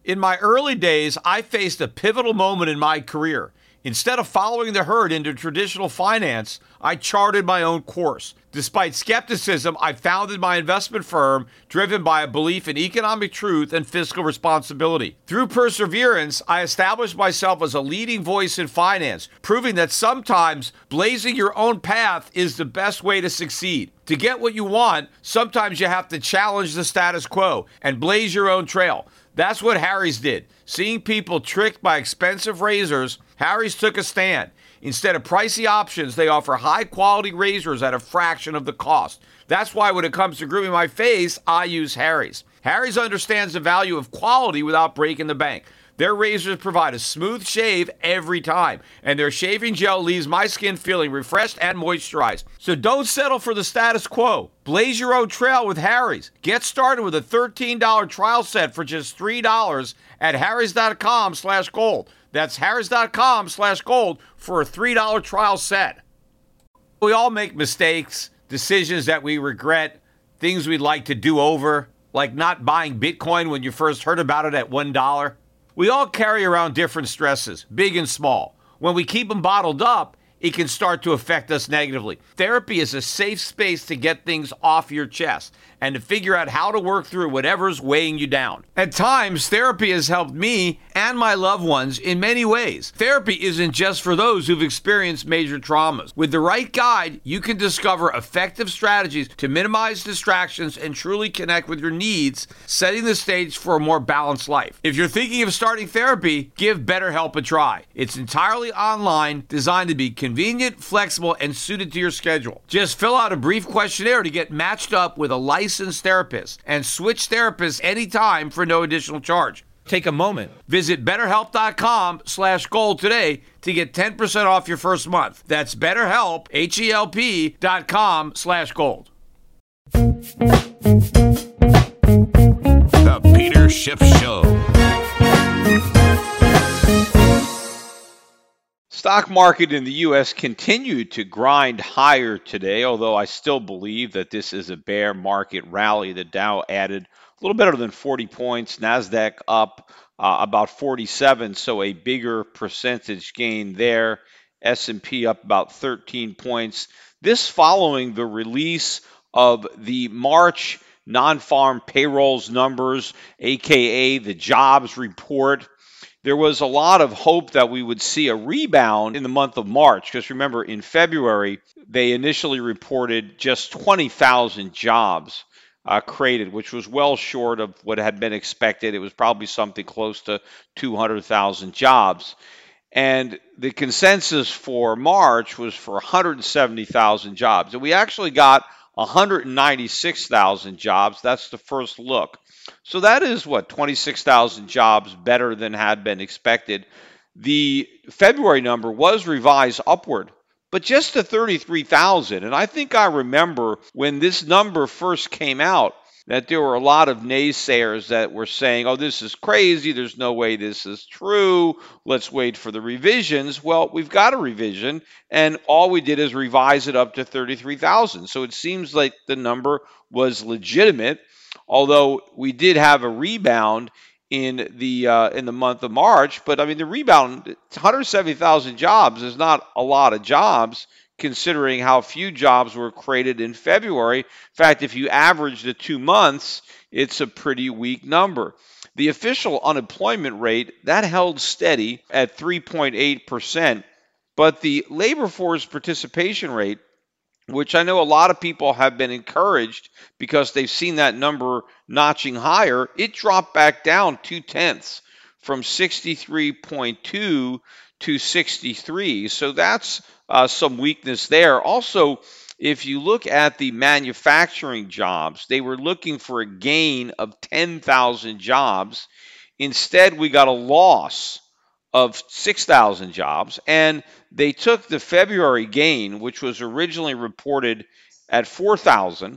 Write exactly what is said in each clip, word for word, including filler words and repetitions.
In my early days, I faced a pivotal moment in my career. Instead of following the herd into traditional finance, I charted my own course. Despite skepticism, I founded my investment firm driven by a belief in economic truth and fiscal responsibility. Through perseverance, I established myself as a leading voice in finance, proving that sometimes blazing your own path is the best way to succeed. To get what you want, sometimes you have to challenge the status quo and blaze your own trail. That's what Harry's did. Seeing people tricked by expensive razors, Harry's took a stand. Instead of pricey options, they offer high-quality razors at a fraction of the cost. That's why when it comes to grooming my face, I use Harry's. Harry's understands the value of quality without breaking the bank. Their razors provide a smooth shave every time, and their shaving gel leaves my skin feeling refreshed and moisturized. So don't settle for the status quo. Blaze your own trail with Harry's. Get started with a thirteen dollars trial set for just three dollars at harrys.com slash gold. That's harrys.com slash gold for a three dollars trial set. We all make mistakes, decisions that we regret, things we'd like to do over, like not buying Bitcoin when you first heard about it at one dollar. We all carry around different stresses, big and small. When we keep them bottled up, it can start to affect us negatively. Therapy is a safe space to get things off your chest and to figure out how to work through whatever's weighing you down. At times, therapy has helped me and my loved ones in many ways. Therapy isn't just for those who've experienced major traumas. With the right guide, you can discover effective strategies to minimize distractions and truly connect with your needs, setting the stage for a more balanced life. If you're thinking of starting therapy, give BetterHelp a try. It's entirely online, designed to be convenient, flexible, and suited to your schedule. Just fill out a brief questionnaire to get matched up with a licensed therapist and switch therapists anytime for no additional charge. Take a moment. Visit betterhelp.com slash gold today to get ten percent off your first month. That's betterhelp, H-E-L-P dot com slash gold. The Peter Schiff Show. Stock market in the U S continued to grind higher today, although I still believe that this is a bear market rally. The Dow added a little better than forty points, NASDAQ up uh, about forty-seven, so a bigger percentage gain there. S and P up about thirteen points. This following the release of the March non-farm payrolls numbers, aka the jobs report. There was a lot of hope that we would see a rebound in the month of March, because remember, in February, they initially reported just twenty thousand jobs uh, created, which was well short of what had been expected. It was probably something close to two hundred thousand jobs. And the consensus for March was for one hundred seventy thousand jobs. And we actually got one hundred ninety-six thousand jobs. That's the first look. So that is, what, twenty-six thousand jobs better than had been expected. The February number was revised upward, but just to thirty-three thousand. And I think I remember when this number first came out that there were a lot of naysayers that were saying, oh, this is crazy. There's no way this is true. Let's wait for the revisions. Well, we've got a revision, and all we did is revise it up to thirty-three thousand. So it seems like the number was legitimate. Although we did have a rebound in the uh, in the month of March, but I mean the rebound, one hundred seventy thousand jobs is not a lot of jobs considering how few jobs were created in February. In fact, if you average the two months, it's a pretty weak number. The official unemployment rate, that held steady at three point eight percent, but the labor force participation rate, which I know a lot of people have been encouraged because they've seen that number notching higher, it dropped back down two-tenths from sixty-three point two to sixty-three. So that's uh, some weakness there. Also, if you look at the manufacturing jobs, they were looking for a gain of ten thousand jobs. Instead, we got a loss of six thousand jobs, and they took the February gain, which was originally reported at four thousand,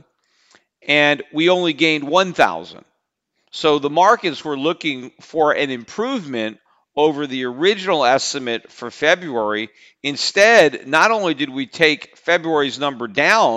and we only gained one thousand. So the markets were looking for an improvement over the original estimate for February. Instead, not only did we take February's number down,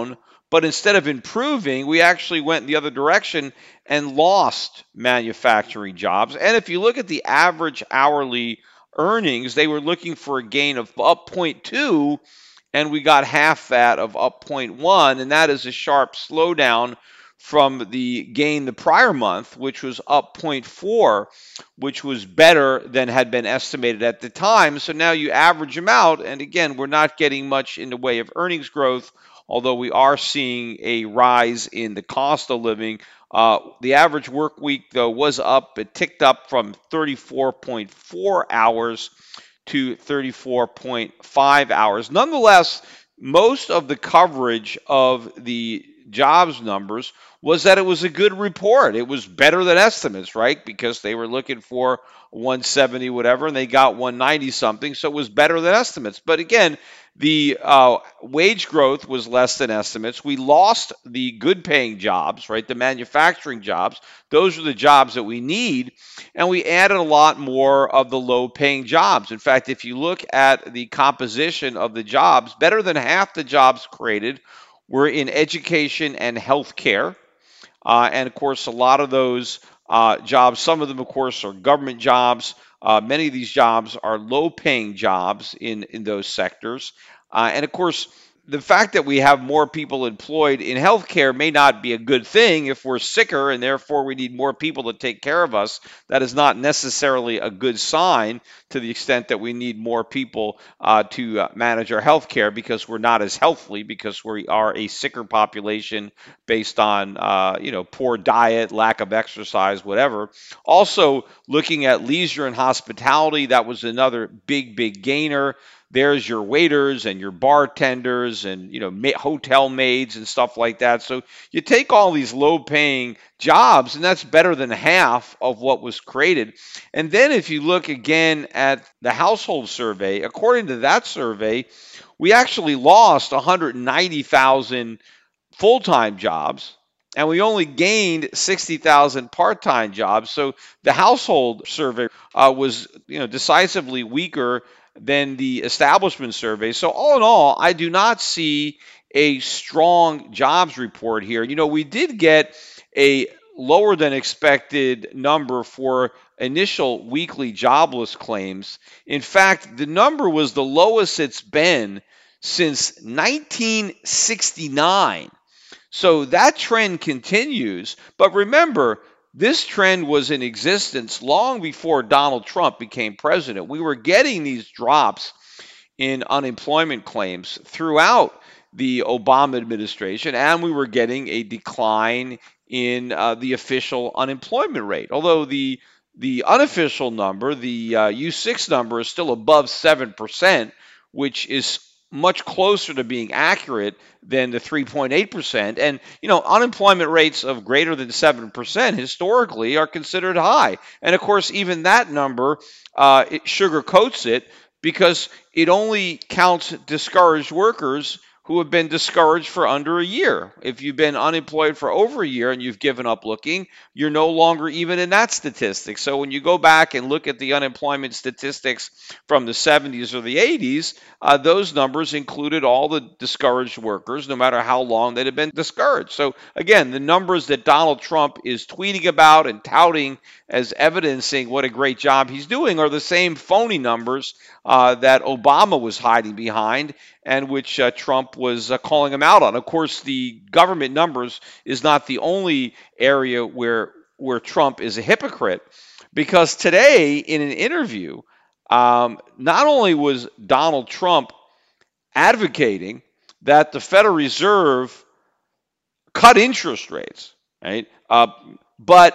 But instead of improving, we actually went in the other direction and lost manufacturing jobs. And if you look at the average hourly earnings, they were looking for a gain of up zero point two, and we got half that of up zero point one, and that is a sharp slowdown from the gain the prior month, which was up zero point four, which was better than had been estimated at the time. So now you average them out, and again, we're not getting much in the way of earnings growth, although we are seeing a rise in the cost of living. Uh, the average work week, though, was up. It ticked up from thirty-four point four hours to thirty-four point five hours. Nonetheless, most of the coverage of the jobs numbers was that it was a good report. It was better than estimates, right? Because they were looking for one seventy whatever, and they got one ninety something, so it was better than estimates. But again, the uh, wage growth was less than estimates. We lost the good-paying jobs, right? The manufacturing jobs. Those are the jobs that we need, and we added a lot more of the low-paying jobs. In fact, if you look at the composition of the jobs, better than half the jobs created were in education and healthcare. Uh, and, of course, a lot of those uh, jobs, some of them, of course, are government jobs. Uh, many of these jobs are low-paying jobs in, in those sectors. Uh, and, of course, the fact that we have more people employed in healthcare may not be a good thing if we're sicker and therefore we need more people to take care of us. That is not necessarily a good sign to the extent that we need more people uh, to uh, manage our healthcare because we're not as healthy, because we are a sicker population based on uh, you know, poor diet, lack of exercise, whatever. Also, looking at leisure and hospitality, that was another big, big gainer. There's your waiters and your bartenders and, you know, ma- hotel maids and stuff like that. So you take all these low-paying jobs, and that's better than half of what was created. And then if you look again at the household survey, according to that survey, we actually lost one hundred ninety thousand full-time jobs, and we only gained sixty thousand part-time jobs. So the household survey uh, was, you know, decisively weaker than the establishment survey. So all in all, I do not see a strong jobs report here. You know, we did get a lower than expected number for initial weekly jobless claims. In fact, the number was the lowest it's been since nineteen sixty-nine. So that trend continues. But remember, this trend was in existence long before Donald Trump became president. We were getting these drops in unemployment claims throughout the Obama administration, and we were getting a decline in uh, the official unemployment rate. Although the the unofficial number, the uh, U six number, is still above seven percent, which is much closer to being accurate than the three point eight percent. And, you know, unemployment rates of greater than seven percent historically are considered high. And, of course, even that number, uh, it sugarcoats it because it only counts discouraged workers who have been discouraged for under a year. If you've been unemployed for over a year and you've given up looking, you're no longer even in that statistic. So when you go back and look at the unemployment statistics from the seventies or the eighties, uh, those numbers included all the discouraged workers, no matter how long they'd have been discouraged. So again, the numbers that Donald Trump is tweeting about and touting as evidencing what a great job he's doing are the same phony numbers uh, that Obama was hiding behind and which uh, Trump was uh, calling him out on. Of course, the government numbers is not the only area where where Trump is a hypocrite, because today in an interview, um, not only was Donald Trump advocating that the Federal Reserve cut interest rates, right, uh, but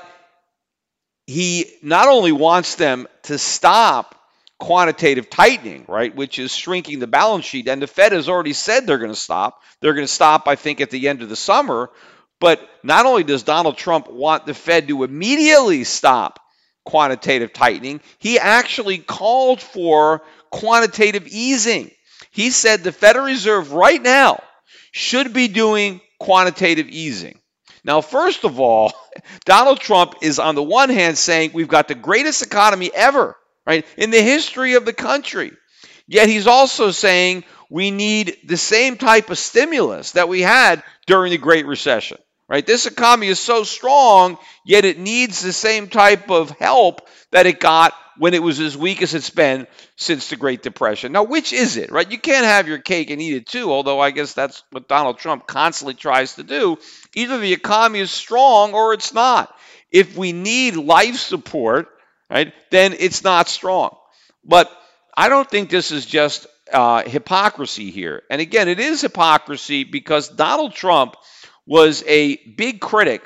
he not only wants them to stop quantitative tightening, right, which is shrinking the balance sheet. And the Fed has already said they're going to stop. They're going to stop, I think, at the end of the summer. But not only does Donald Trump want the Fed to immediately stop quantitative tightening, he actually called for quantitative easing. He said the Federal Reserve right now should be doing quantitative easing. Now, first of all, Donald Trump is on the one hand saying we've got the greatest economy ever, right, in the history of the country. Yet he's also saying we need the same type of stimulus that we had during the Great Recession. Right? This economy is so strong, yet it needs the same type of help that it got when it was as weak as it's been since the Great Depression. Now, which is it, right? You can't have your cake and eat it too, although I guess that's what Donald Trump constantly tries to do. Either the economy is strong or it's not. If we need life support, right, then it's not strong. But I don't think this is just uh, hypocrisy here. And again, it is hypocrisy because Donald Trump was a big critic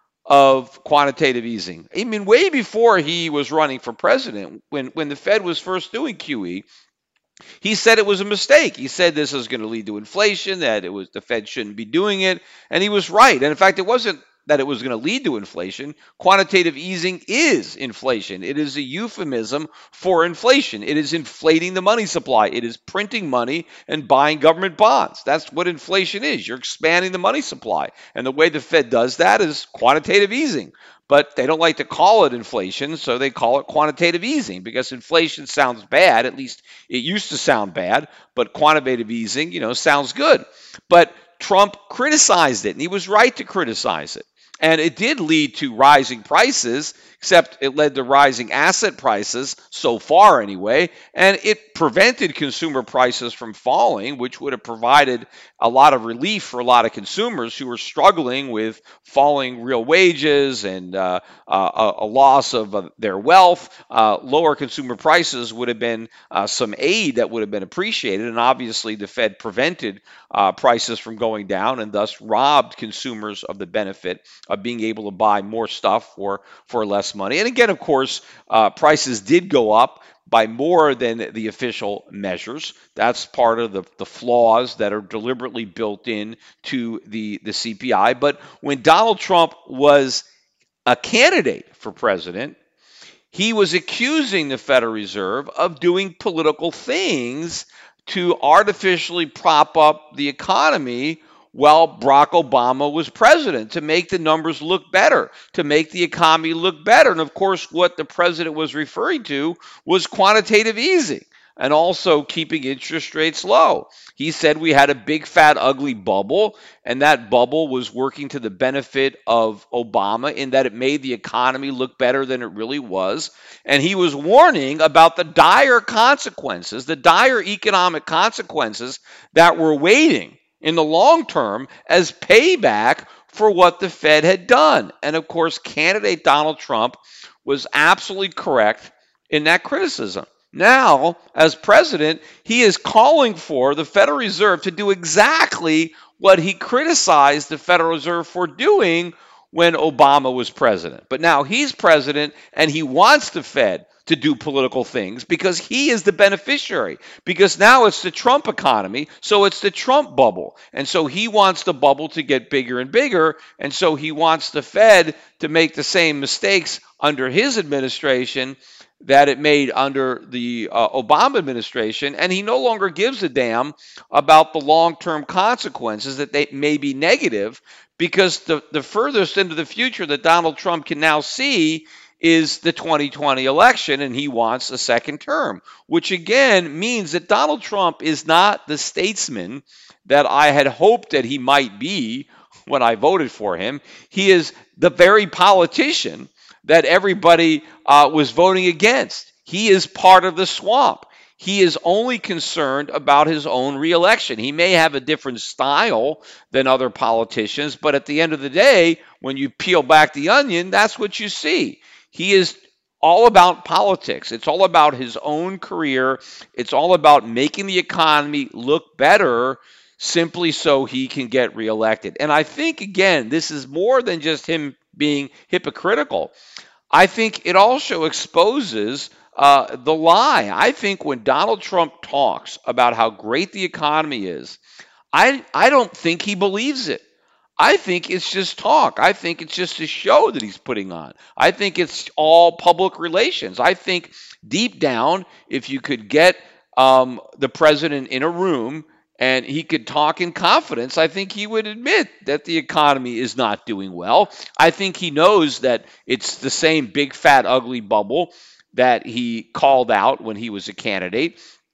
of quantitative easing. I mean, way before he was running for president, when, when the Fed was first doing Q E, he said it was a mistake. He said this is going to lead to inflation, that it was the Fed shouldn't be doing it, and he was right. And in fact, it wasn't that it was going to lead to inflation. Quantitative easing is inflation. It is a euphemism for inflation. It is inflating the money supply. It is printing money and buying government bonds. That's what inflation is. You're expanding the money supply. And the way the Fed does that is quantitative easing. But they don't like to call it inflation, so they call it quantitative easing because inflation sounds bad. At least it used to sound bad, but quantitative easing, you know, sounds good. But Trump criticized it, and he was right to criticize it. And it did lead to rising prices, except it led to rising asset prices, so far anyway, and it prevented consumer prices from falling, which would have provided a lot of relief for a lot of consumers who were struggling with falling real wages and uh, uh, a loss of uh, their wealth. Uh, lower consumer prices would have been uh, some aid that would have been appreciated, and obviously the Fed prevented uh, prices from going down and thus robbed consumers of the benefit of being able to buy more stuff for, for less money. And again, of course, uh, prices did go up by more than the official measures. That's part of the, the flaws that are deliberately built in to the, the C P I. But when Donald Trump was a candidate for president, he was accusing the Federal Reserve of doing political things to artificially prop up the economy while Barack Obama was president, to make the numbers look better, to make the economy look better. And of course, what the president was referring to was quantitative easing and also keeping interest rates low. He said we had a big, fat, ugly bubble, and that bubble was working to the benefit of Obama in that it made the economy look better than it really was. And he was warning about the dire consequences, the dire economic consequences that were waiting in the long term as payback for what the Fed had done. And of course, candidate Donald Trump was absolutely correct in that criticism. Now, as president, he is calling for the Federal Reserve to do exactly what he criticized the Federal Reserve for doing when Obama was president. But now he's president and he wants the Fed to do political things because he is the beneficiary. Because now it's the Trump economy, so it's the Trump bubble. And so he wants the bubble to get bigger and bigger, and so he wants the Fed to make the same mistakes under his administration that it made under the uh, Obama administration, and he no longer gives a damn about the long-term consequences that they may be negative, because the, the furthest into the future that Donald Trump can now see is the twenty twenty election, and he wants a second term, which again means that Donald Trump is not the statesman that I had hoped that he might be when I voted for him. He is the very politician that everybody uh, was voting against. He is part of the swamp. He is only concerned about his own reelection. He may have a different style than other politicians, but at the end of the day, when you peel back the onion, that's what you see. He is all about politics. It's all about his own career. It's all about making the economy look better simply so he can get reelected. And I think, again, this is more than just him being hypocritical. I think it also exposes uh, the lie. I think when Donald Trump talks about how great the economy is, I, I don't think he believes it. I think it's just talk. I think it's just a show that he's putting on. I think it's all public relations. I think deep down, if you could get um, the president in a room and he could talk in confidence, I think he would admit that the economy is not doing well. I think he knows that it's the same big, fat, ugly bubble that he called out when he was a candidate.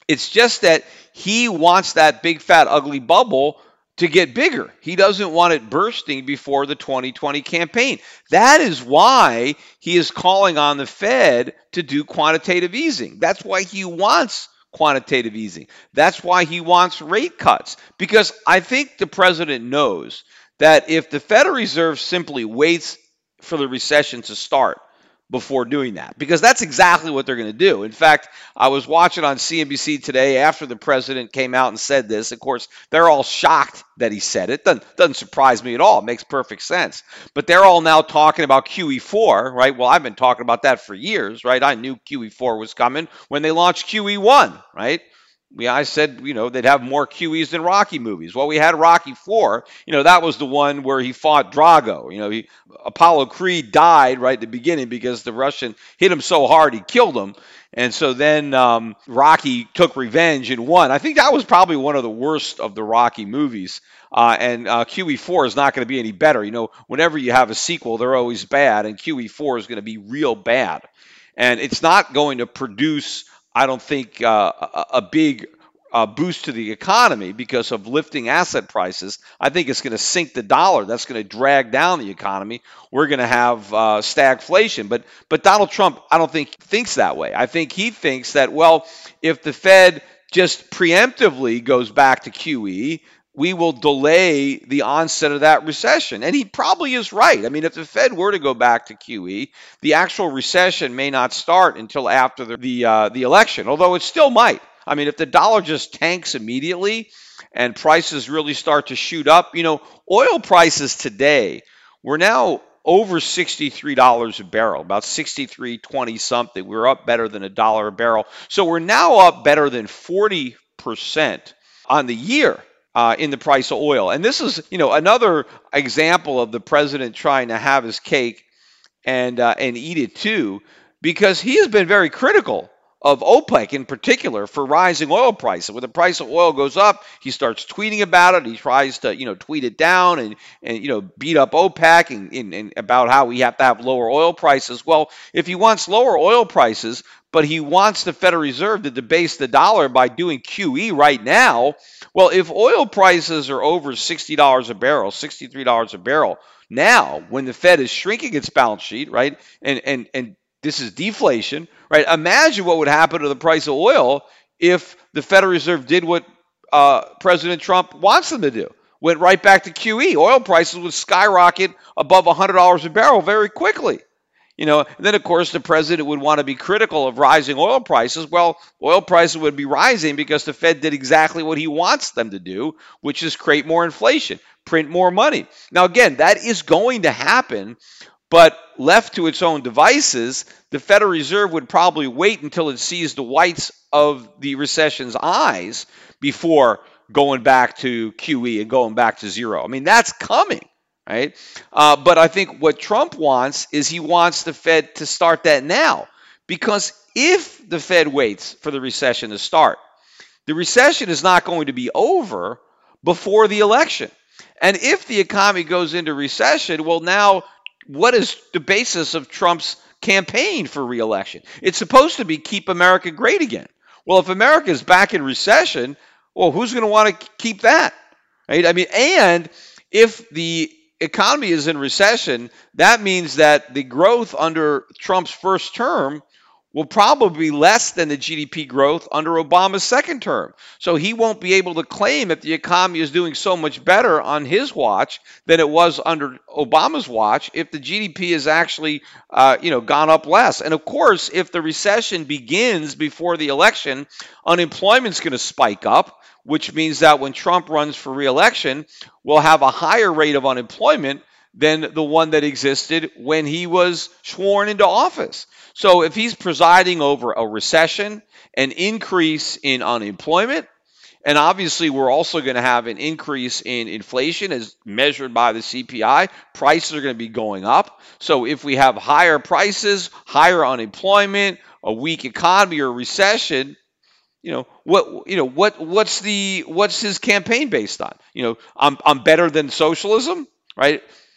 It's just that he wants that big, fat, ugly bubble to get bigger. He doesn't want it bursting before the twenty twenty campaign. That is why he is calling on the Fed to do quantitative easing. That's why he wants quantitative easing. That's why he wants rate cuts. Because I think the president knows that if the Federal Reserve simply waits for the recession to start before doing that, because that's exactly what they're going to do. In fact, I was watching on C N B C today after the president came out and said this. Of course, they're all shocked that he said it. Doesn't, doesn't surprise me at all. It makes perfect sense. But they're all now talking about Q E four, right? Well, I've been talking about that for years, right? I knew Q E four was coming when they launched Q E one, right? Yeah, I said, you know, they'd have more Q Es than Rocky movies. Well, we had Rocky four. You know, that was the one where he fought Drago. You know, he, Apollo Creed died right at the beginning because the Russian hit him so hard he killed him. And so then um, Rocky took revenge and won. I think that was probably one of the worst of the Rocky movies. Uh, and uh, Q E four is not going to be any better. You know, whenever you have a sequel, they're always bad. And Q E four is going to be real bad. And it's not going to produce, I don't think, uh, a, a big uh, boost to the economy because of lifting asset prices. I think it's going to sink the dollar. That's going to drag down the economy. We're going to have uh, stagflation. But but Donald Trump, I don't think thinks that way. I think he thinks that, well, if the Fed just preemptively goes back to Q E, we will delay the onset of that recession. And he probably is right. I mean, if the Fed were to go back to Q E, the actual recession may not start until after the the, uh, the election, although it still might. I mean, if the dollar just tanks immediately and prices really start to shoot up, you know, oil prices today, we're now over sixty-three dollars a barrel, about sixty-three twenty something. We're up better than a dollar a barrel. So we're now up better than forty percent on the year. Uh, in the price of oil. And this is, you know, another example of the president trying to have his cake and uh, and eat it too, because he has been very critical of OPEC in particular for rising oil prices. When the price of oil goes up, he starts tweeting about it. He tries to, you know, tweet it down and, and you know, beat up OPEC and, and, and about how we have to have lower oil prices. Well, if he wants lower oil prices, but he wants the Federal Reserve to debase the dollar by doing Q E right now, well, if oil prices are over sixty dollars a barrel, sixty-three dollars a barrel, now when the Fed is shrinking its balance sheet, right, and and and this is deflation, right? Imagine what would happen to the price of oil if the Federal Reserve did what uh, President Trump wants them to do, went right back to Q E. Oil prices would skyrocket above one hundred dollars a barrel very quickly. You know, and then, of course, the president would want to be critical of rising oil prices. Well, oil prices would be rising because the Fed did exactly what he wants them to do, which is create more inflation, print more money. Now, again, that is going to happen, but left to its own devices, the Federal Reserve would probably wait until it sees the whites of the recession's eyes before going back to Q E and going back to zero. I mean, that's coming. Right? Uh, but I think what Trump wants is he wants the Fed to start that now. Because if the Fed waits for the recession to start, the recession is not going to be over before the election. And if the economy goes into recession, well, now what is the basis of Trump's campaign for re-election? It's supposed to be keep America great again. Well, if America is back in recession, well, who's going to want to keep that? Right? I mean, and if the economy is in recession, that means that the growth under Trump's first term will probably be less than the G D P growth under Obama's second term. So he won't be able to claim that the economy is doing so much better on his watch than it was under Obama's watch if the G D P has actually, uh, you know, gone up less. And of course, if the recession begins before the election, unemployment's going to spike up, which means that when Trump runs for re-election, we'll have a higher rate of unemployment than the one that existed when he was sworn into office. So if he's presiding over a recession, an increase in unemployment, and obviously we're also going to have an increase in inflation as measured by the C P I, prices are going to be going up. So if we have higher prices, higher unemployment, a weak economy or recession, You know what? You know what? What's the what's his campaign based on? You know, I'm I'm better than socialism, right?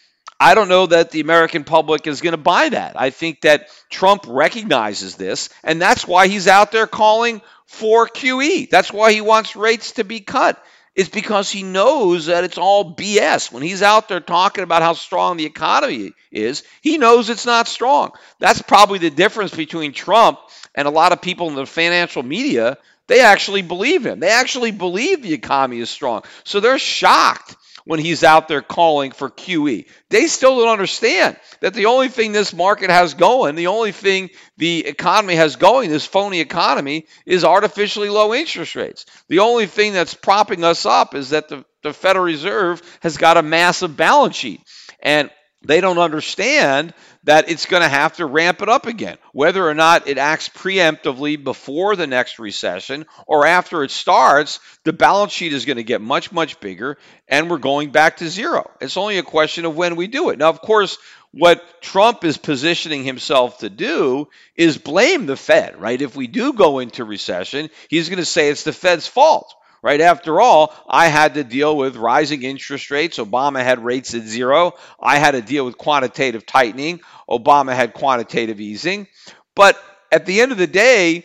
I don't know that the American public is going to buy that. I think that Trump recognizes this, and that's why he's out there calling for Q E. That's why he wants rates to be cut. It's because he knows that it's all B S. When he's out there talking about how strong the economy is, he knows it's not strong. That's probably the difference between Trump and a lot of people in the financial media. They actually believe him. They actually believe the economy is strong. So they're shocked when he's out there calling for Q E. They still don't understand that the only thing this market has going, the only thing the economy has going, this phony economy, is artificially low interest rates. The only thing that's propping us up is that the, the Federal Reserve has got a massive balance sheet. And they don't understand that it's going to have to ramp it up again. Whether or not it acts preemptively before the next recession or after it starts, the balance sheet is going to get much, much bigger, and we're going back to zero. It's only a question of when we do it. Now, of course, what Trump is positioning himself to do is blame the Fed, right? If we do go into recession, he's going to say it's the Fed's fault. Right? After all, I had to deal with rising interest rates. Obama had rates at zero. I had to deal with quantitative tightening. Obama had quantitative easing. But at the end of the day,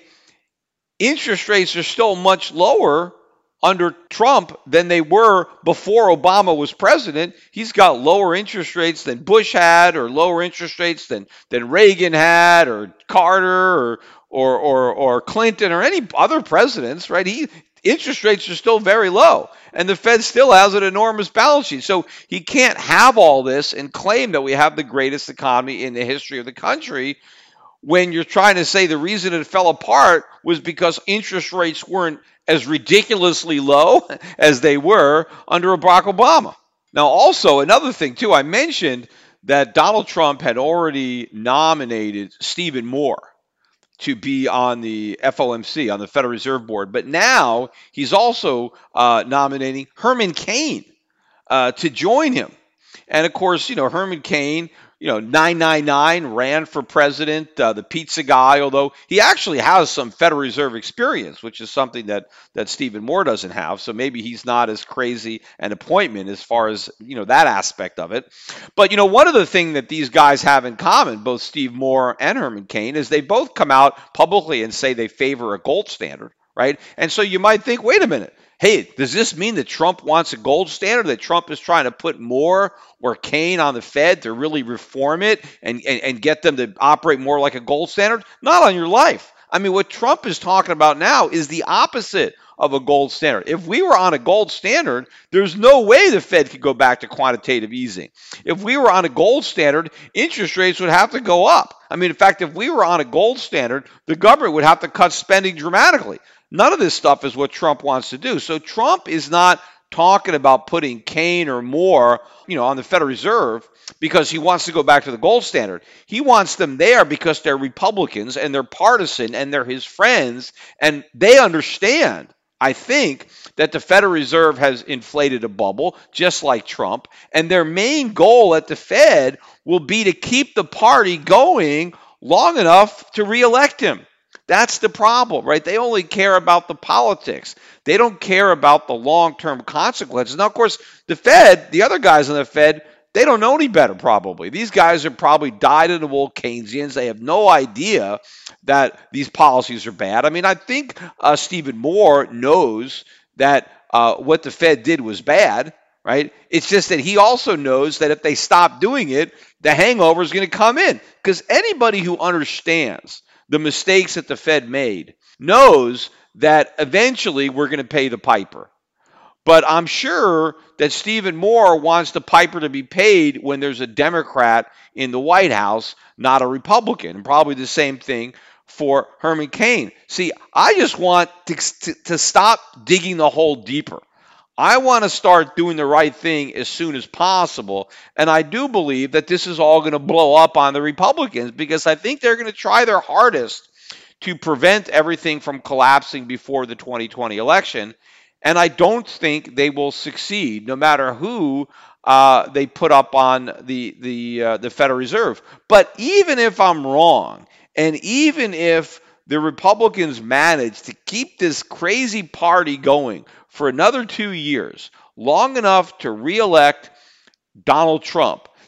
interest rates are still much lower under Trump than they were before Obama was president. He's got lower interest rates than Bush had, or lower interest rates than, than Reagan had, or Carter, or or or or Clinton, or any other presidents, right? He Interest rates are still very low, and the Fed still has an enormous balance sheet. So he can't have all this and claim that we have the greatest economy in the history of the country when you're trying to say the reason it fell apart was because interest rates weren't as ridiculously low as they were under Barack Obama. Now, also, another thing, too, I mentioned that Donald Trump had already nominated Stephen Moore to be on the F O M C, on the Federal Reserve Board. But now he's also uh, nominating Herman Cain uh, to join him. And of course, you know, Herman Cain, you know, nine nine nine, ran for president, uh, the pizza guy, although he actually has some Federal Reserve experience, which is something that, that Stephen Moore doesn't have. So maybe he's not as crazy an appointment as far as, you know, that aspect of it. But, you know, one of the things that these guys have in common, both Steve Moore and Herman Cain, is they both come out publicly and say they favor a gold standard, right? And so you might think, wait a minute. Hey, does this mean that Trump wants a gold standard, that Trump is trying to put Moore or Cain on the Fed to really reform it and, and, and get them to operate more like a gold standard? Not on your life. I mean, what Trump is talking about now is the opposite of a gold standard. If we were on a gold standard, there's no way the Fed could go back to quantitative easing. If we were on a gold standard, interest rates would have to go up. I mean, in fact, if we were on a gold standard, the government would have to cut spending dramatically. None of this stuff is what Trump wants to do. So Trump is not talking about putting Cain or Moore, you know, on the Federal Reserve because he wants to go back to the gold standard. He wants them there because they're Republicans and they're partisan and they're his friends, and they understand, I think, that the Federal Reserve has inflated a bubble, just like Trump, and their main goal at the Fed will be to keep the party going long enough to reelect him. That's the problem, right? They only care about the politics. They don't care about the long-term consequences. Now, of course, the Fed, the other guys on the Fed, they don't know any better, probably. These guys are probably dyed-in-the-wool Keynesians. They have no idea that these policies are bad. I mean, I think uh, Stephen Moore knows that uh, what the Fed did was bad, right? It's just that he also knows that if they stop doing it, the hangover is going to come in. Because anybody who understands the mistakes that the Fed made knows that eventually we're going to pay the piper. But I'm sure that Stephen Moore wants the piper to be paid when there's a Democrat in the White House, not a Republican. And probably the same thing for Herman Cain. See, I just want to, to, to stop digging the hole deeper. I want to start doing the right thing as soon as possible. And I do believe that this is all going to blow up on the Republicans because I think they're going to try their hardest to prevent everything from collapsing before the twenty twenty election. And I don't think they will succeed, no matter who uh, they put up on the, the, uh, the Federal Reserve. But even if I'm wrong, and even if the Republicans manage to keep this crazy party going for another two years, long enough to reelect Donald Trump,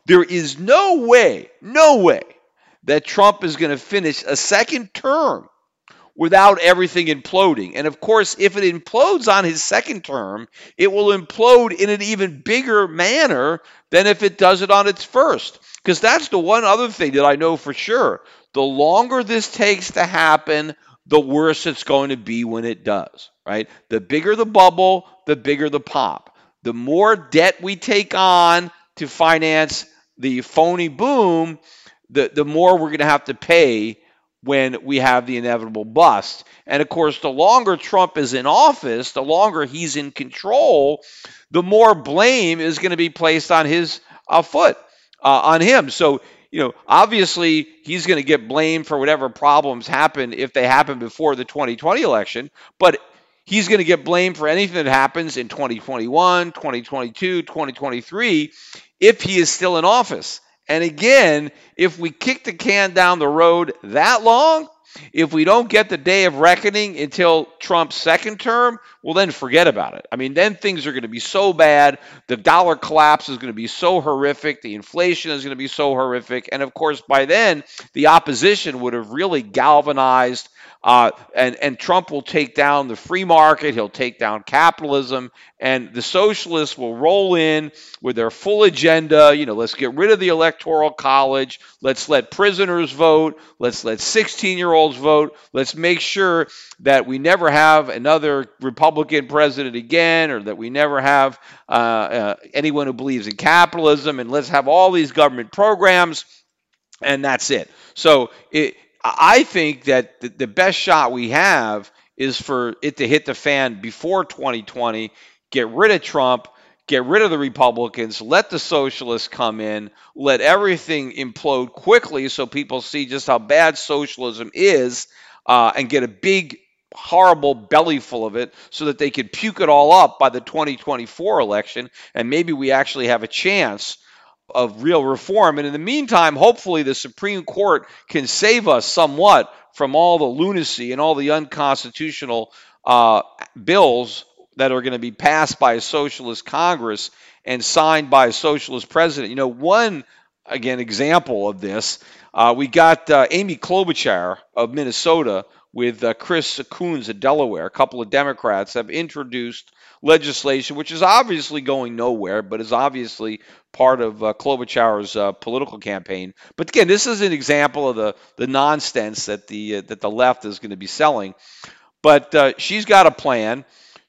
There is no way, no way that Trump is going to finish a second term without everything imploding. And of course, if it implodes on his second term, it will implode in an even bigger manner than if it does it on its first. Because that's the one other thing that I know for sure. The longer this takes to happen, the worse it's going to be when it does, right? The bigger the bubble, the bigger the pop. The more debt we take on to finance the phony boom, the, the more we're going to have to pay when we have the inevitable bust. And of course, the longer Trump is in office, the longer he's in control, the more blame is going to be placed on his uh, foot, uh, on him. So, you know, obviously he's going to get blamed for whatever problems happen if they happen before the twenty twenty election, but he's going to get blamed for anything that happens in twenty twenty-one, twenty twenty-two, twenty twenty-three if he is still in office. And again, if we kick the can down the road that long, if we don't get the day of reckoning until Trump's second term, well, then forget about it. I mean, then things are going to be so bad. The dollar collapse is going to be so horrific. The inflation is going to be so horrific. And of course, by then, the opposition would have really galvanized. Uh, and, and Trump will take down the free market. He'll take down capitalism. And the socialists will roll in with their full agenda. You know, let's get rid of the Electoral College. Let's let prisoners vote. Let's let sixteen-year-olds vote. Let's make sure that we never have another Republican president again, or that we never have uh, uh, anyone who believes in capitalism. And let's have all these government programs. And that's it. So it I think that the best shot we have is for it to hit the fan before twenty twenty, get rid of Trump, get rid of the Republicans, let the socialists come in, let everything implode quickly so people see just how bad socialism is, uh, and get a big, horrible belly full of it so that they can puke it all up by the twenty twenty-four election, and maybe we actually have a chance of real reform. And in the meantime, hopefully the Supreme Court can save us somewhat from all the lunacy and all the unconstitutional uh, bills that are going to be passed by a socialist Congress and signed by a socialist president. You know, one, again, example of this, uh, we got uh, Amy Klobuchar of Minnesota with uh, Chris Coons of Delaware. A couple of Democrats have introduced legislation, which is obviously going nowhere, but is obviously part of uh, Klobuchar's uh, political campaign. But again, this is an example of the the nonsense that the uh, that the left is going to be selling. But uh, she's got a plan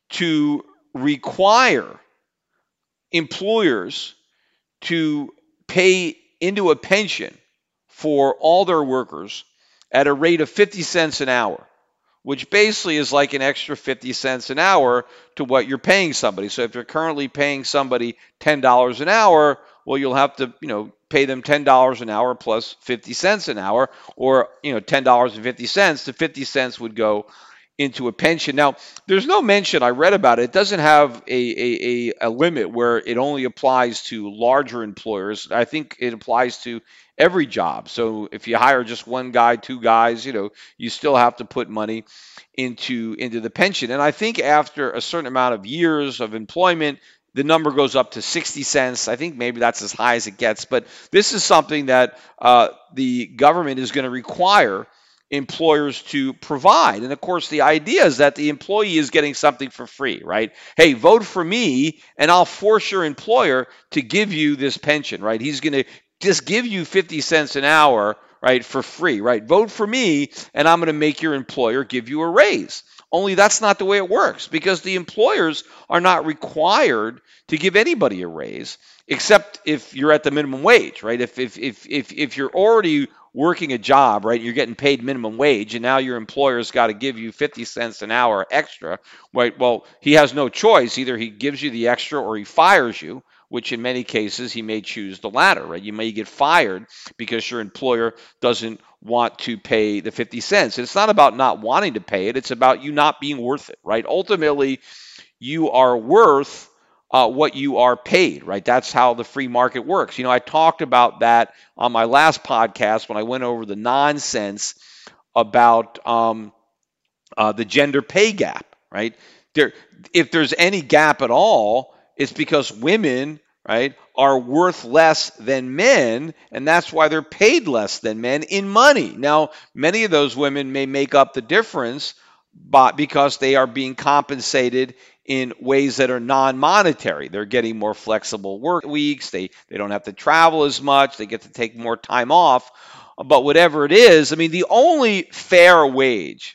to require employers to pay into a pension for all their workers at a rate of fifty cents an hour, which basically is like an extra fifty cents an hour to what you're paying somebody. So if you're currently paying somebody ten dollars an hour, well, you'll have to, you know, pay them ten dollars an hour plus fifty cents an hour, or, you know, ten dollars and fifty cents. The fifty cents would go into a pension. Now, there's no mention, I read about it, it doesn't have a, a, a, a limit where it only applies to larger employers. I think it applies to every job. So if you hire just one guy, two guys, you know, you still have to put money into, into the pension. And I think after a certain amount of years of employment, the number goes up to sixty cents. I think maybe that's as high as it gets. But this is something that uh, the government is going to require employers to provide. And of course, the idea is that the employee is getting something for free, right? Hey, vote for me and I'll force your employer to give you this pension, right? He's going to just give you fifty cents an hour, right, for free, right? Vote for me and I'm going to make your employer give you a raise. Only that's not the way it works, because the employers are not required to give anybody a raise, except if you're at the minimum wage, right? If if if if, if you're already working a job, right, you're getting paid minimum wage, and now your employer's got to give you fifty cents an hour extra, right? Well, he has no choice. Either he gives you the extra or he fires you, which in many cases he may choose the latter, right? You may get fired because your employer doesn't want to pay the fifty cents. And it's not about not wanting to pay it. It's about you not being worth it, right? Ultimately, you are worth Uh, what you are paid, right? That's how the free market works. You know, I talked about that on my last podcast when I went over the nonsense about um, uh, the gender pay gap, right? There, if there's any gap at all, it's because women, right, are worth less than men, and that's why they're paid less than men in money. Now, many of those women may make up the difference but because they are being compensated in ways that are non-monetary. They're getting more flexible work weeks. They, they don't have to travel as much. They get to take more time off. But whatever it is, I mean, the only fair wage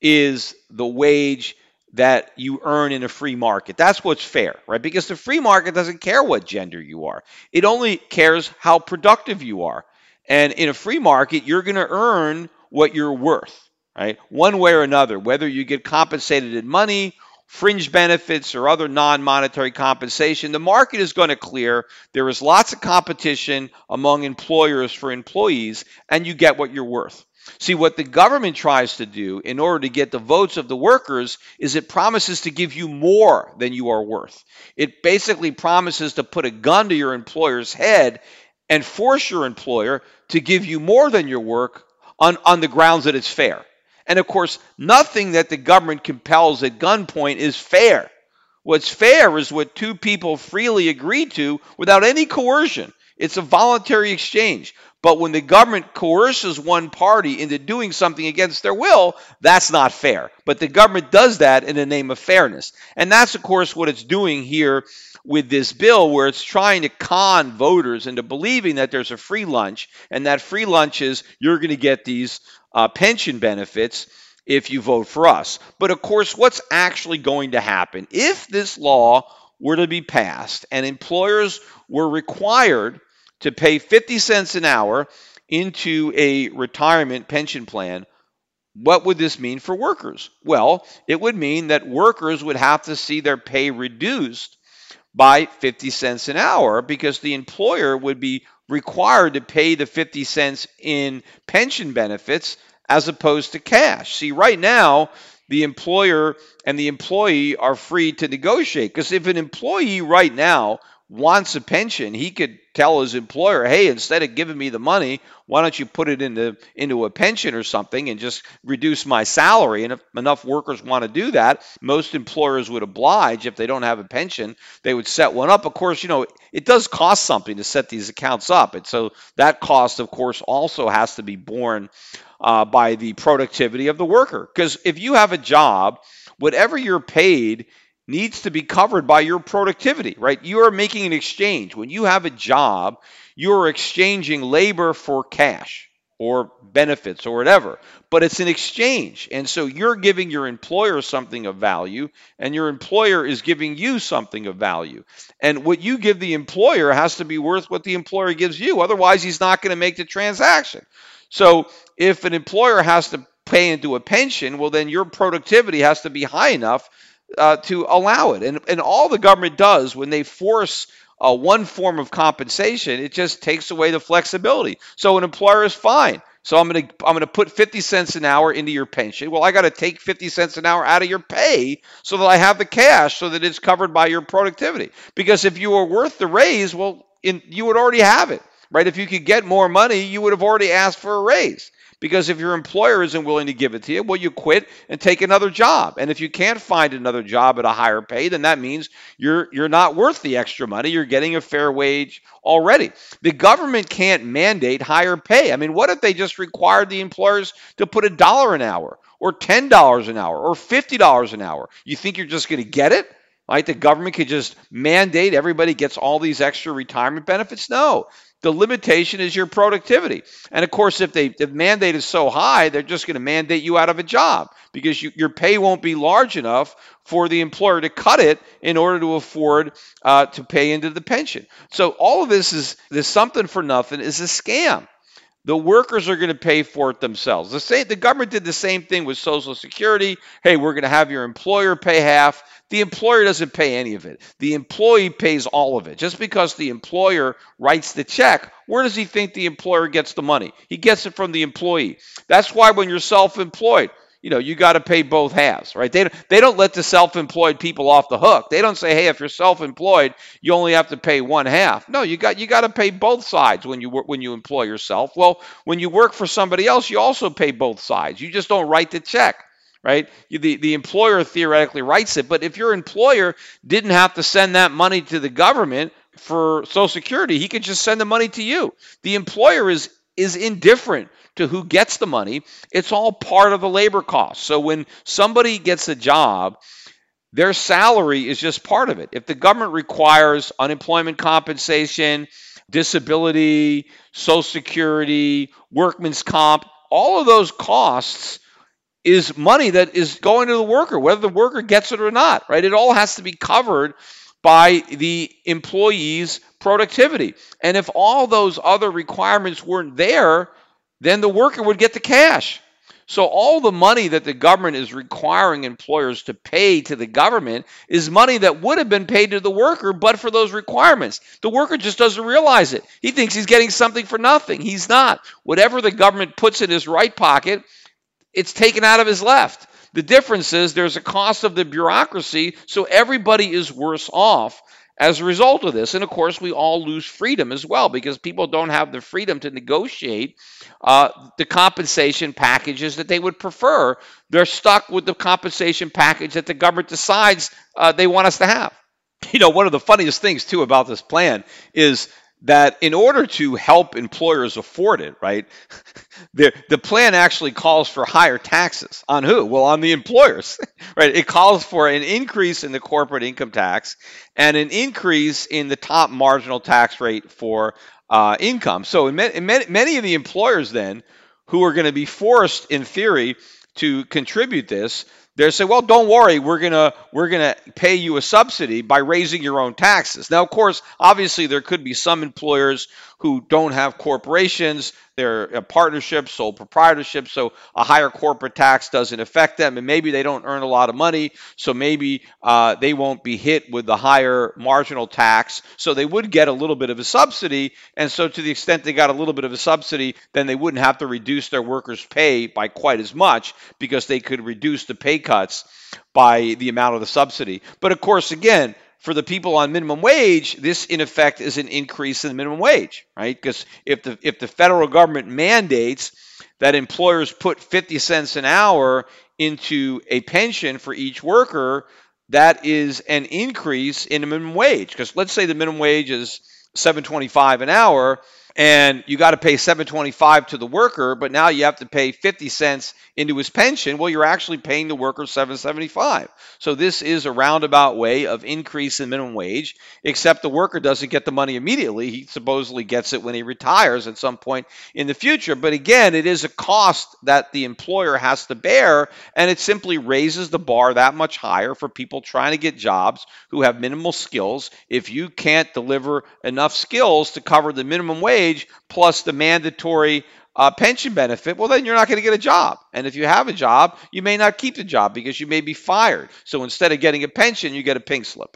is the wage that you earn in a free market. That's what's fair, right? Because the free market doesn't care what gender you are. It only cares how productive you are. And in a free market, you're going to earn what you're worth, right? One way or another, whether you get compensated in money, fringe benefits, or other non-monetary compensation, the market is going to clear. There is lots of competition among employers for employees, and you get what you're worth. See, what the government tries to do in order to get the votes of the workers is it promises to give you more than you are worth. It basically promises to put a gun to your employer's head and force your employer to give you more than your work on, on the grounds that it's fair. And of course, nothing that the government compels at gunpoint is fair. What's fair is what two people freely agree to without any coercion. It's a voluntary exchange. But when the government coerces one party into doing something against their will, that's not fair. But the government does that in the name of fairness. And that's, of course, what it's doing here with this bill, where it's trying to con voters into believing that there's a free lunch, and that free lunch is you're going to get these uh, pension benefits if you vote for us. But of course, what's actually going to happen if this law were to be passed and employers were required to pay fifty cents an hour into a retirement pension plan? What would this mean for workers? Well, it would mean that workers would have to see their pay reduced by fifty cents an hour, because the employer would be required to pay the fifty cents in pension benefits as opposed to cash. See, right now, the employer and the employee are free to negotiate, because if an employee right now wants a pension, he could tell his employer, hey, instead of giving me the money, why don't you put it into, into a pension or something and just reduce my salary? And if enough workers want to do that, most employers would oblige. If they don't have a pension, they would set one up. Of course, you know, it does cost something to set these accounts up. And so that cost, of course, also has to be borne uh, by the productivity of the worker. Because if you have a job, whatever you're paid needs to be covered by your productivity, right? You are making an exchange. When you have a job, you're exchanging labor for cash or benefits or whatever, but it's an exchange. And so you're giving your employer something of value, and your employer is giving you something of value. And what you give the employer has to be worth what the employer gives you. Otherwise, he's not going to make the transaction. So if an employer has to pay into a pension, well, then your productivity has to be high enough Uh, to allow it. And, and all the government does when they force uh, one form of compensation, it just takes away the flexibility. So an employer is fine. So I'm going to I'm going to put fifty cents an hour into your pension. Well, I got to take fifty cents an hour out of your pay so that I have the cash so that it's covered by your productivity. Because if you were worth the raise, well, in, you would already have it, right? If you could get more money, you would have already asked for a raise. Because if your employer isn't willing to give it to you, well, you quit and take another job. And if you can't find another job at a higher pay, then that means you're you're not worth the extra money. You're getting a fair wage already. The government can't mandate higher pay. I mean, what if they just required the employers to put a dollar an hour or ten dollars an hour or fifty dollars an hour? You think you're just going to get it? Right? The government could just mandate everybody gets all these extra retirement benefits? No. The limitation is your productivity. And of course, if they if the mandate is so high, they're just going to mandate you out of a job because you, your pay won't be large enough for the employer to cut it in order to afford uh, to pay into the pension. So all of this is this something for nothing is a scam. The workers are going to pay for it themselves. The same, the government did the same thing with Social Security. Hey, we're going to have your employer pay half. The employer doesn't pay any of it. The employee pays all of it. Just because the employer writes the check, where does he think the employer gets the money? He gets it from the employee. That's why when you're self-employed, you know, you got to pay both halves, right? They, they don't let the self-employed people off the hook. They don't say, hey, if you're self-employed, you only have to pay one half. No, you got you got to pay both sides when you when you employ yourself. Well, when you work for somebody else, you also pay both sides. You just don't write the check, right? You, the, the employer theoretically writes it, but if your employer didn't have to send that money to the government for Social Security, he could just send the money to you. The employer is is indifferent to who gets the money. It's all part of the labor cost. So when somebody gets a job, their salary is just part of it. If the government requires unemployment compensation, disability, Social Security, workman's comp, all of those costs is money that is going to the worker, whether the worker gets it or not, right? It all has to be covered by the employee's productivity. And if all those other requirements weren't there, then the worker would get the cash. So all the money that the government is requiring employers to pay to the government is money that would have been paid to the worker, but for those requirements. The worker just doesn't realize it. He thinks he's getting something for nothing. He's not. Whatever the government puts in his right pocket, it's taken out of his left. The difference is there's a cost of the bureaucracy, so everybody is worse off as a result of this. And of course, we all lose freedom as well because people don't have the freedom to negotiate uh, the compensation packages that they would prefer. They're stuck with the compensation package that the government decides uh, they want us to have. You know, one of the funniest things, too, about this plan is that in order to help employers afford it, right, the, the plan actually calls for higher taxes. On who? Well, on the employers, right? It calls for an increase in the corporate income tax and an increase in the top marginal tax rate for uh, income. So in, ma- in many, many of the employers then who are going to be forced, in theory, to contribute this, they're saying, well, don't worry, we're gonna we're gonna pay you a subsidy by raising your own taxes. Now, of course, obviously, there could be some employers who don't have corporations, they're partnerships, sole proprietorships, so a higher corporate tax doesn't affect them, and maybe they don't earn a lot of money, so maybe uh, they won't be hit with the higher marginal tax, so they would get a little bit of a subsidy, and so to the extent they got a little bit of a subsidy, then they wouldn't have to reduce their workers' pay by quite as much because they could reduce the pay cuts by the amount of the subsidy. But of course, again, for the people on minimum wage, this in effect is an increase in the minimum wage, right? Because if the if the federal government mandates that employers put fifty cents an hour into a pension for each worker, that is an increase in the minimum wage. Because let's say the minimum wage is seven twenty-five an hour, and you got to pay seven twenty-five to the worker, but now you have to pay fifty cents into his pension. Well, you're actually paying the worker seven seventy-five. So this is a roundabout way of increase in minimum wage, except the worker doesn't get the money immediately. He supposedly gets it when he retires at some point in the future. But again, it is a cost that the employer has to bear, and it simply raises the bar that much higher for people trying to get jobs who have minimal skills. If you can't deliver enough skills to cover the minimum wage plus the mandatory uh, pension benefit, well, then you're not going to get a job. And if you have a job, you may not keep the job because you may be fired. So instead of getting a pension, you get a pink slip.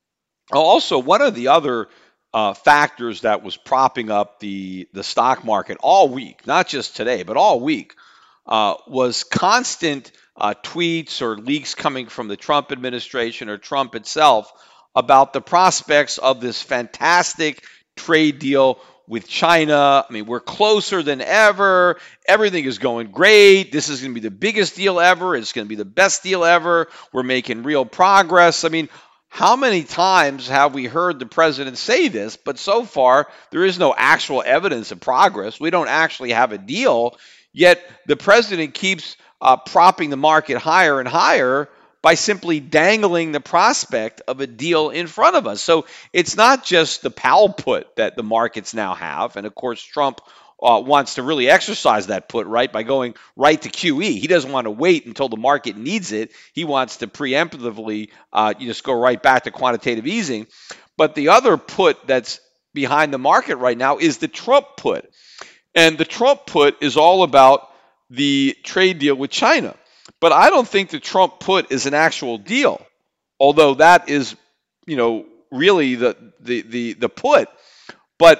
Also, one of the other uh, factors that was propping up the, the stock market all week, not just today, but all week, uh, was constant uh, tweets or leaks coming from the Trump administration or Trump itself about the prospects of this fantastic trade deal with China. I mean, we're closer than ever. Everything is going great. This is going to be the biggest deal ever. It's going to be the best deal ever. We're making real progress. I mean, how many times have we heard the president say this? But so far, there is no actual evidence of progress. We don't actually have a deal. Yet the president keeps uh, propping the market higher and higher by simply dangling the prospect of a deal in front of us. So it's not just the Powell put that the markets now have. And of course, Trump uh, wants to really exercise that put, right, by going right to Q E. He doesn't want to wait until the market needs it. He wants to preemptively uh, you just go right back to quantitative easing. But the other put that's behind the market right now is the Trump put. And the Trump put is all about the trade deal with China. But I don't think the Trump put is an actual deal, although that is, you know, really the the the, the put. But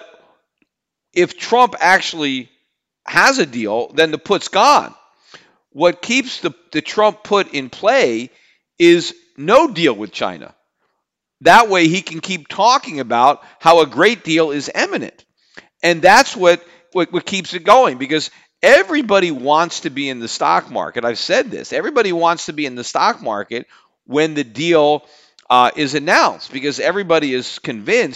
if Trump actually has a deal, then the put's gone. What keeps the, the Trump put in play is no deal with China. That way he can keep talking about how a great deal is imminent. And that's what, what, what keeps it going, because everybody wants to be in the stock market. I've said this. Everybody wants to be in the stock market when the deal uh, is announced, because everybody is convinced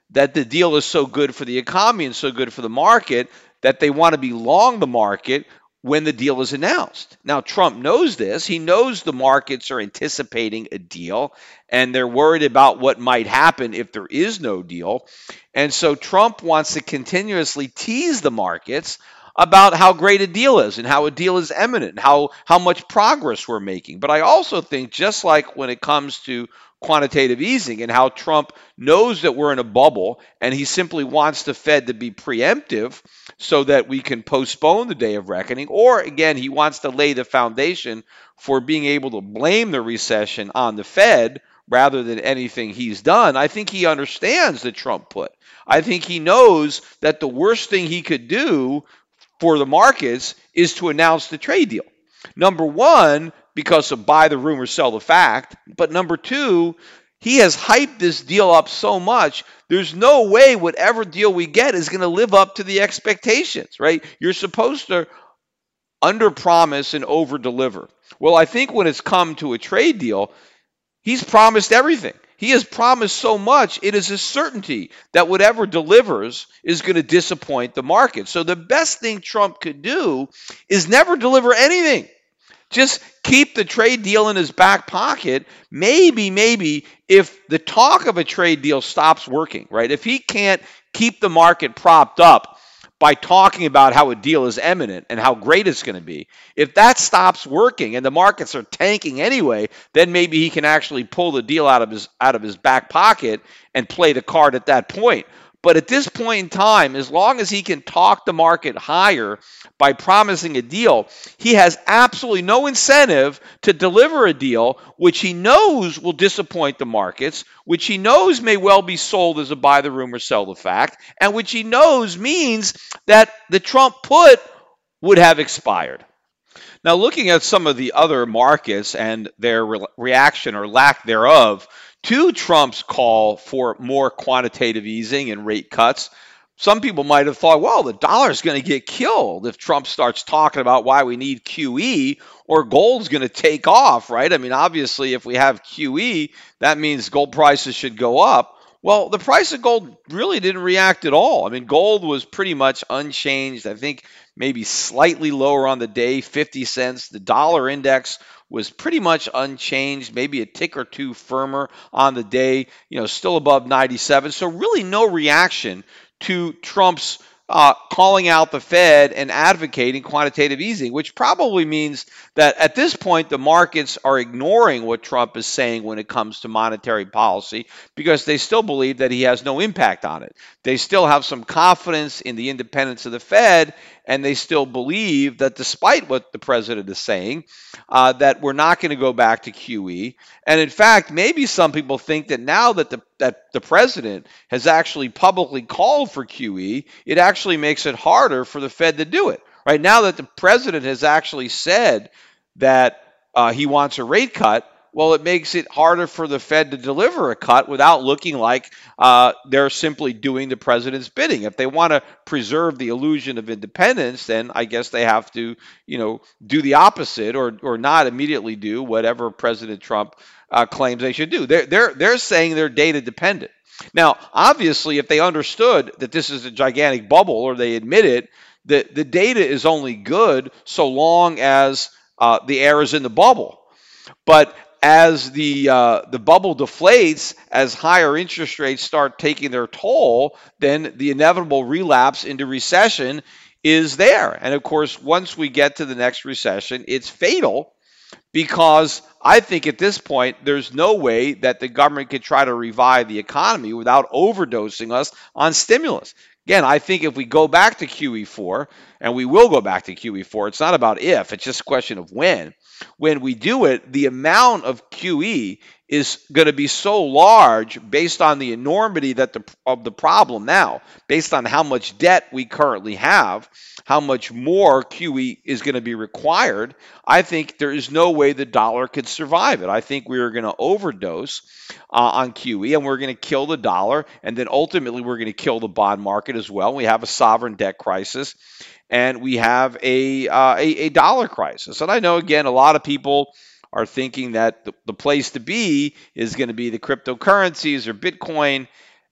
that the deal is so good for the economy and so good for the market that they want to be long the market when the deal is announced. Now, Trump knows this. He knows the markets are anticipating a deal, and they're worried about what might happen if there is no deal. And so Trump wants to continuously tease the markets about how great a deal is and how a deal is imminent and how, how much progress we're making. But I also think, just like when it comes to quantitative easing and how Trump knows that we're in a bubble and he simply wants the Fed to be preemptive so that we can postpone the day of reckoning, or again, he wants to lay the foundation for being able to blame the recession on the Fed rather than anything he's done. I think he understands the Trump put. I think he knows that the worst thing he could do for the markets is to announce the trade deal. Number one, because of buy the rumor, sell the fact. But number two, he has hyped this deal up so much, there's no way whatever deal we get is going to live up to the expectations, right? You're supposed to under-promise and over-deliver. Well, I think when it's come to a trade deal, he's promised everything. He has promised so much, it is a certainty that whatever delivers is going to disappoint the market. So the best thing Trump could do is never deliver anything. Just keep the trade deal in his back pocket. Maybe, maybe if the talk of a trade deal stops working, right? If he can't keep the market propped up by talking about how a deal is imminent and how great it's going to be, if that stops working and the markets are tanking anyway, then maybe he can actually pull the deal out of his out of his back pocket and play the card at that point. But at this point in time, as long as he can talk the market higher by promising a deal, he has absolutely no incentive to deliver a deal which he knows will disappoint the markets, which he knows may well be sold as a buy the rumor, sell the fact, and which he knows means that the Trump put would have expired. Now, looking at some of the other markets and their re- reaction or lack thereof to Trump's call for more quantitative easing and rate cuts, some people might have thought, well, the dollar's going to get killed if Trump starts talking about why we need Q E, or gold's going to take off, right? I mean, obviously, if we have Q E, that means gold prices should go up. Well, the price of gold really didn't react at all. I mean, gold was pretty much unchanged. I think maybe slightly lower on the day, fifty cents. The dollar index was pretty much unchanged, maybe a tick or two firmer on the day, you know, still above ninety-seven. So really no reaction to Trump's uh, calling out the Fed and advocating quantitative easing, which probably means that at this point the markets are ignoring what Trump is saying when it comes to monetary policy because they still believe that he has no impact on it. They still have some confidence in the independence of the Fed, and they still believe that despite what the president is saying, uh, that we're not going to go back to Q E. And in fact, maybe some people think that now that the that the president has actually publicly called for Q E, it actually makes it harder for the Fed to do it. Right now that the president has actually said that uh, he wants a rate cut, well, it makes it harder for the Fed to deliver a cut without looking like uh, they're simply doing the president's bidding. If they want to preserve the illusion of independence, then I guess they have to, you know, do the opposite or or not immediately do whatever President Trump uh, claims they should do. They're they're they're saying they're data dependent. Now, obviously, if they understood that this is a gigantic bubble or they admit it, the the data is only good so long as uh, the air is in the bubble. But as the uh, the bubble deflates, as higher interest rates start taking their toll, then the inevitable relapse into recession is there. And of course, once we get to the next recession, it's fatal because I think at this point, there's no way that the government could try to revive the economy without overdosing us on stimulus. Again, I think if we go back to Q E four, and we will go back to Q E four, it's not about if, it's just a question of when. When we do it, the amount of Q E is going to be so large based on the enormity that the, of the problem now, based on how much debt we currently have, how much more Q E is going to be required. I think there is no way the dollar could survive it. I think we are going to overdose uh, on Q E, and we're going to kill the dollar, and then ultimately we're going to kill the bond market as well. We have a sovereign debt crisis, and we have a, uh, a, a dollar crisis. And I know, again, a lot of people are thinking that the, the place to be is going to be the cryptocurrencies or Bitcoin.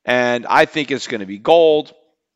and I think it's going to be gold.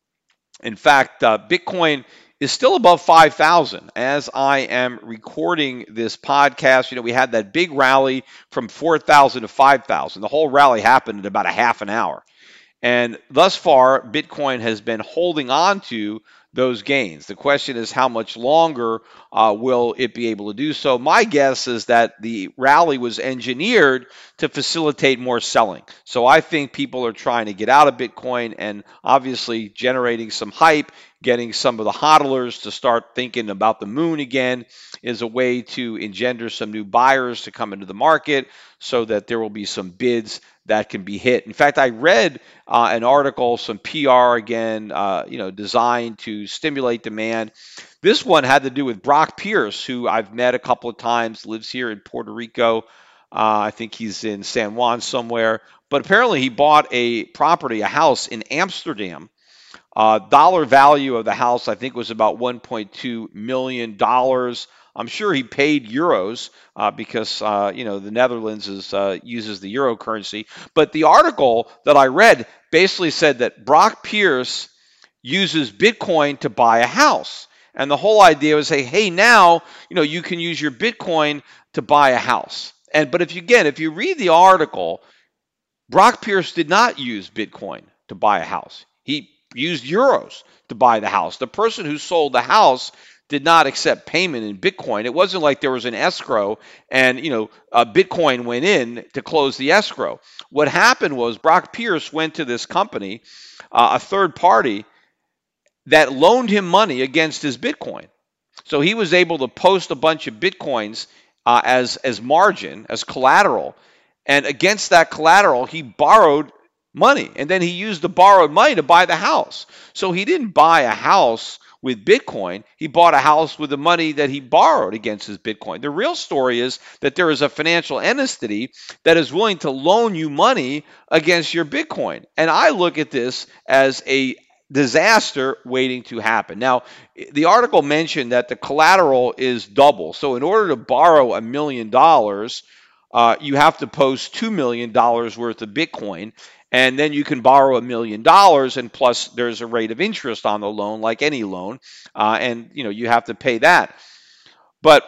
In fact, uh, Bitcoin is still above five thousand as I am recording this podcast. You know, we had that big rally from four thousand to five thousand. The whole rally happened in about a half an hour. And thus far, Bitcoin has been holding on to those gains. The question is, how much longer uh, will it be able to do so? My guess is that the rally was engineered to facilitate more selling. So I think people are trying to get out of Bitcoin and obviously generating some hype, getting some of the hodlers to start thinking about the moon again is a way to engender some new buyers to come into the market so that there will be some bids that can be hit. In fact, I read uh, an article, some P R again, uh, you know, designed to stimulate demand. This one had to do with Brock Pierce, who I've met a couple of times, lives here in Puerto Rico. Uh, I think he's in San Juan somewhere. But apparently he bought a property, a house in Amsterdam. Uh, dollar value of the house, I think, was about one point two million dollars. I'm sure he paid euros uh, because, uh, you know, the Netherlands is, uh, uses the euro currency. But the article that I read basically said that Brock Pierce uses Bitcoin to buy a house. And the whole idea was, say, hey, now, you know, you can use your Bitcoin to buy a house. And but if you, again, if you read the article, Brock Pierce did not use Bitcoin to buy a house. He used euros to buy the house. The person who sold the house did not accept payment in Bitcoin. It wasn't like there was an escrow and, you know, uh, Bitcoin went in to close the escrow. What happened was Brock Pierce went to this company, uh, a third party, that loaned him money against his Bitcoin. So he was able to post a bunch of Bitcoins uh, as, as margin, as collateral. And against that collateral, he borrowed money. And then he used the borrowed money to buy the house. So he didn't buy a house with Bitcoin. He bought a house with the money that he borrowed against his Bitcoin. The real story is that there is a financial entity that is willing to loan you money against your Bitcoin. And I look at this as a disaster waiting to happen. Now, the article mentioned that the collateral is double. So in order to borrow a million dollars, uh, you have to post two million dollars worth of Bitcoin. And then you can borrow a million dollars, and plus there's a rate of interest on the loan, like any loan, uh, and you know you have to pay that. But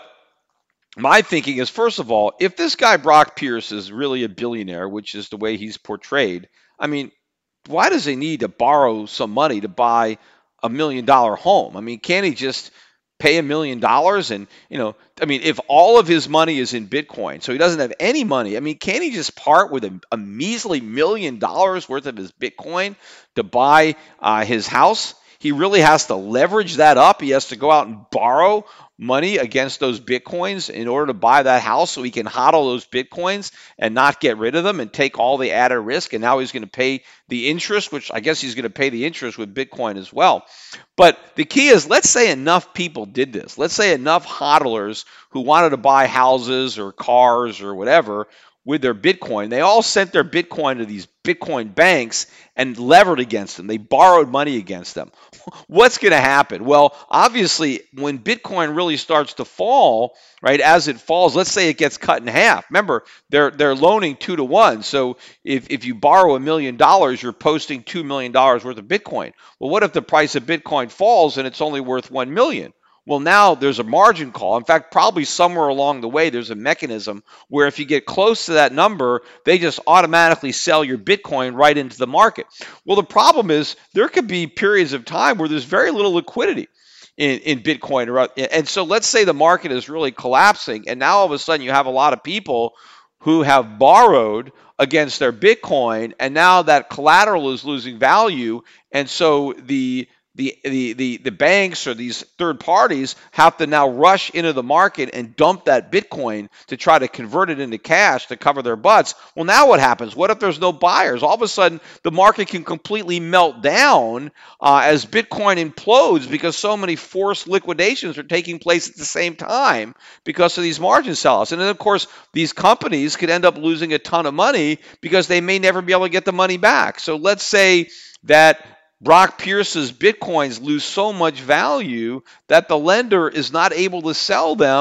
my thinking is, first of all, if this guy Brock Pierce is really a billionaire, which is the way he's portrayed, I mean, why does he need to borrow some money to buy a million dollar home? I mean, can't he just pay a million dollars? And, you know, I mean, if all of his money is in Bitcoin, so he doesn't have any money, I mean, can't he just part with a, a measly million dollars worth of his Bitcoin to buy uh, his house? He really has to leverage that up. He has to go out and borrow money against those Bitcoins in order to buy that house so he can hodl those Bitcoins and not get rid of them and take all the added risk. And now he's going to pay the interest, which I guess he's going to pay the interest with Bitcoin as well. But the key is, let's say enough people did this. Let's say enough hodlers who wanted to buy houses or cars or whatever with their Bitcoin, they all sent their Bitcoin to these Bitcoin banks and levered against them. They borrowed money against them. What's going to happen? Well, obviously, when Bitcoin really starts to fall, right, as it falls, let's say it gets cut in half. Remember, they're they're loaning two to one. So if, if you borrow a million dollars, you're posting two million dollars worth of Bitcoin. Well, what if the price of Bitcoin falls and it's only worth one million dollars? Well, now there's a margin call. In fact, probably somewhere along the way, there's a mechanism where if you get close to that number, they just automatically sell your Bitcoin right into the market. Well, the problem is there could be periods of time where there's very little liquidity in, in Bitcoin. And so let's say the market is really collapsing, and now all of a sudden you have a lot of people who have borrowed against their Bitcoin, and now that collateral is losing value. And so the The, the the the banks or these third parties have to now rush into the market and dump that Bitcoin to try to convert it into cash to cover their butts. Well, now what happens? What if there's no buyers? All of a sudden, the market can completely melt down uh, as Bitcoin implodes because so many forced liquidations are taking place at the same time because of these margin sellouts. And then, of course, these companies could end up losing a ton of money because they may never be able to get the money back. So let's say that Brock Pierce's Bitcoins lose so much value that the lender is not able to sell them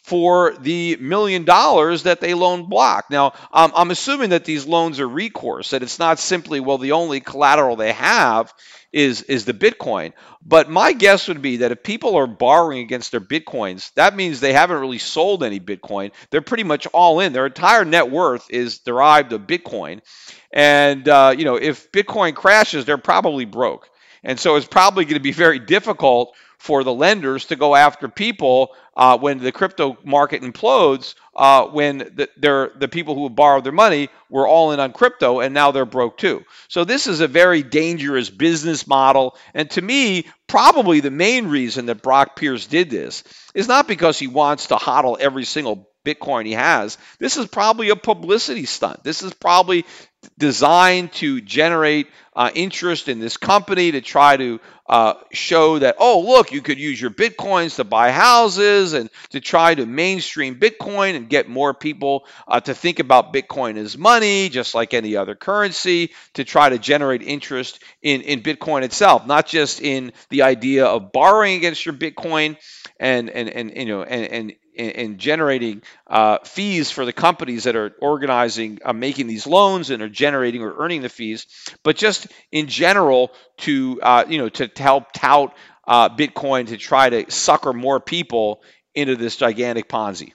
for the million dollars that they loan Block. Now, um, I'm assuming that these loans are recourse, that it's not simply, well, the only collateral they have is is the Bitcoin. But my guess would be that if people are borrowing against their Bitcoins, that means they haven't really sold any Bitcoin. They're pretty much all in. Their entire net worth is derived of Bitcoin. And, uh, you know, if Bitcoin crashes, they're probably broke. And so it's probably going to be very difficult for the lenders to go after people uh, when the crypto market implodes, uh, when the, they're, the people who have borrowed their money were all in on crypto and now they're broke too. So this is a very dangerous business model. And to me, probably the main reason that Brock Pierce did this is not because he wants to hodl every single Bitcoin he has. This is probably a publicity stunt. This is probably designed to generate uh, interest in this company, to try to uh, show that, oh, look, you could use your Bitcoins to buy houses, and to try to mainstream Bitcoin and get more people uh, to think about Bitcoin as money, just like any other currency, to try to generate interest in, in Bitcoin itself, not just in the idea of borrowing against your Bitcoin and, and, and you know, and, and and generating uh, fees for the companies that are organizing, uh, making these loans and are generating or earning the fees, but just in general to, uh, you know, to, to help tout uh, Bitcoin, to try to sucker more people into this gigantic Ponzi.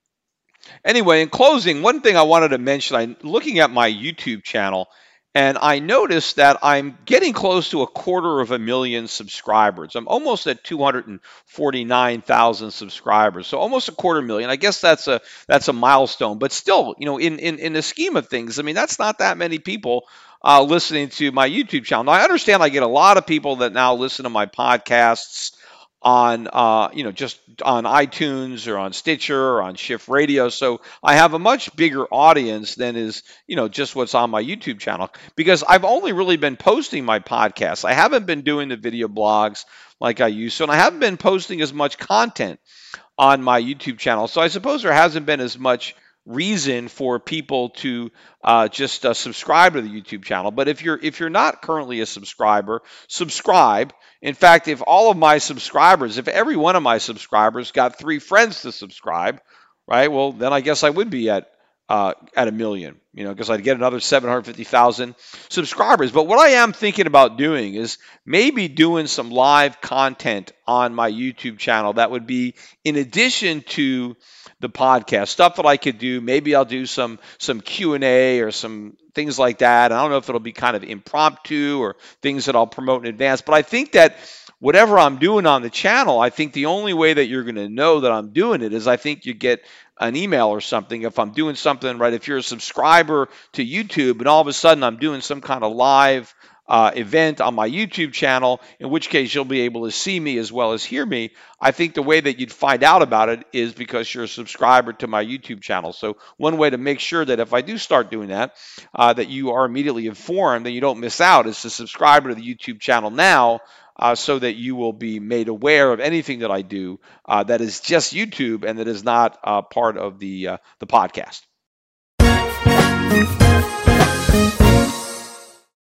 Anyway, in closing, one thing I wanted to mention, I'm looking at my YouTube channel, and I noticed that I'm getting close to a quarter of a million subscribers. I'm almost at two hundred forty-nine thousand subscribers, so almost a quarter million. I guess that's a that's a milestone, but still, you know, in in, in the scheme of things, I mean, that's not that many people uh, listening to my YouTube channel. Now, I understand I get a lot of people that now listen to my podcasts on, uh, you know, just on iTunes or on Stitcher or on Shift Radio. So I have a much bigger audience than is, you know, just what's on my YouTube channel, because I've only really been posting my podcasts. I haven't been doing the video blogs like I used to, and I haven't been posting as much content on my YouTube channel. So I suppose there hasn't been as much reason for people to uh, just uh, subscribe to the YouTube channel. But if you're if you're not currently a subscriber, subscribe. In fact, if all of my subscribers, if every one of my subscribers got three friends to subscribe, right? Well, then I guess I would be at uh, at a million, you know, because I'd get another seven hundred fifty thousand subscribers. But what I am thinking about doing is maybe doing some live content on my YouTube channel that would be in addition to the podcast, stuff that I could do. Maybe I'll do some some Q and A or some things like that. I don't know if it'll be kind of impromptu or things that I'll promote in advance, but I think that whatever I'm doing on the channel, I think the only way that you're going to know that I'm doing it is I think you get an email or something if I'm doing something, right? If you're a subscriber to YouTube and all of a sudden I'm doing some kind of live Uh, event on my YouTube channel, in which case you'll be able to see me as well as hear me. I think the way that you'd find out about it is because you're a subscriber to my YouTube channel. So one way to make sure that if I do start doing that, uh, that you are immediately informed and you don't miss out is to subscribe to the YouTube channel now, uh, so that you will be made aware of anything that I do uh, that is just YouTube and that is not uh, part of the uh, the podcast.